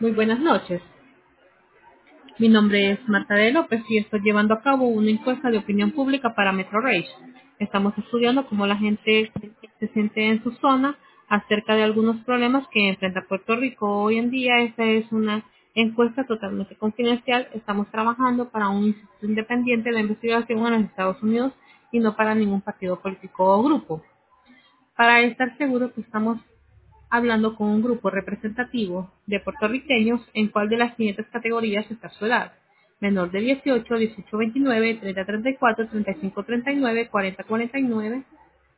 Muy buenas noches. Mi nombre es Marta de López y estoy llevando a cabo una encuesta de opinión pública para MetroRage. Estamos estudiando cómo la gente se siente en su zona acerca de algunos problemas que enfrenta Puerto Rico hoy en día. Esta es una encuesta totalmente confidencial. Estamos trabajando para un instituto independiente de investigación en los Estados Unidos y no para ningún partido político o grupo. Para estar seguros que estamos hablando con un grupo representativo de puertorriqueños en cuál de las siguientes categorías está su edad: menor de 18, 18 29, 30 34, 35 39, 40 49,